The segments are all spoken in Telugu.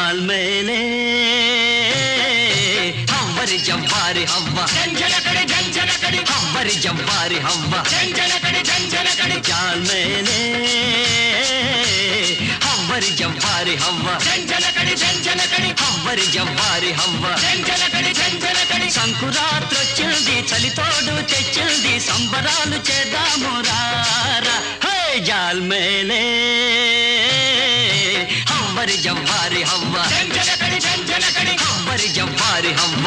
जाल मेले हव्वरी जव्वारी हव्वा हव्वरी जव्वारी हव्वा जाल मेले हव्वरी जव्वारी हव्वा हव्वरी जव्वारी हव्वा సంకురాత్రొచ్చింది చలితోడు తెచ్చింది సంబరాలు చేద్దాము రారా హే జాల్ మేలే హవ్వరి జవ్వారి హవ్వ హవ్వరి జవ్వారి హవ్వ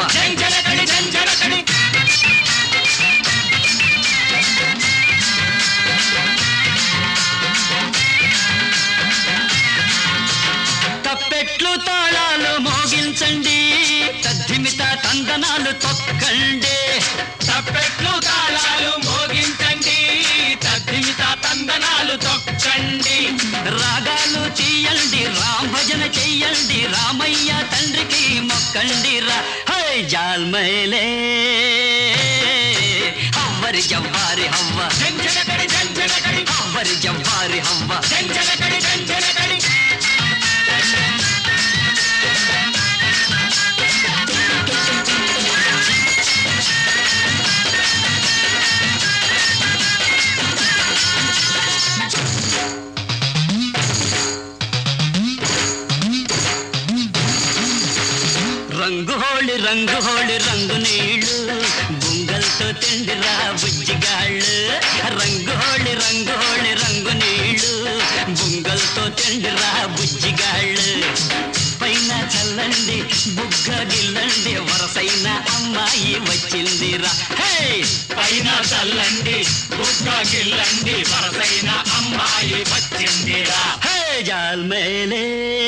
తప్పెట్లు తాళాలు మోగించండి తద్దిమిత తందనాలు తొక్కండి తప్పెట్లు తాళాలు మోగించండి తద్దిమిత తందనాలు తొక్కండి రాగాలు తీయండి రామ్ భజన చెయ్యండి రామయ్య తండ్రికి మొక్కండి రా హై జాల్ మేలే హవ్వరి జవ్వారి హవ్వ హవ్వరి జవ్వారి హవ్వ రంగు హోళి రంగు నీళ్ళు బుంగల్తో తిండిరా బుజ్జిగాళ్ళు రంగు హోళి రంగు నీళ్ళు బుంగల్తో తిండిరా బుజ్జిగాళ్ళు పైన చల్లండి బుగ్గ గిల్లండి వరసైన అమ్మాయి వచ్చిందిరా హే పైన చల్లండి బుగ్గ గిల్లండి వరసైన అమ్మాయి వచ్చిందిరా హే జాల్ మేలే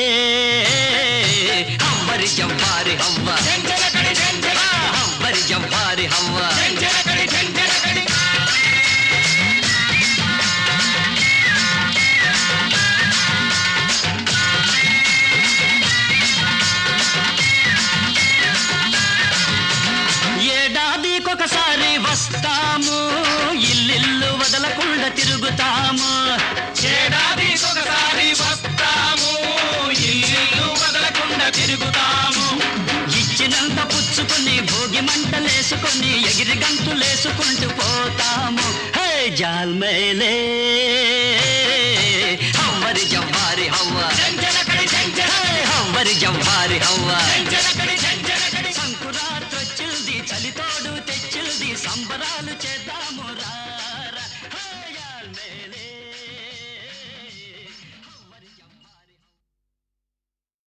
హవ్వరి జవ్వారి హవ్వ హవ్వరి జవ్వారి హవ్వ ఏడాదికొకసారి వస్తాము ఇల్లిల్లు వదలకుండా తిరుగుతాము ఏడాదికొకసారి వస్తాము ఇల్లు వదలకుండా తిరుగుతాము ఇచ్చినంత పుచ్చుకొని భోగి మంటలేసుకొని ఎగిరి గంతులేసుకుంటూ పోతాము హే జాల్ మేలే హవ్వరి జవ్వారి హవ్వ హవ్వరి జవ్వారి హవ్వ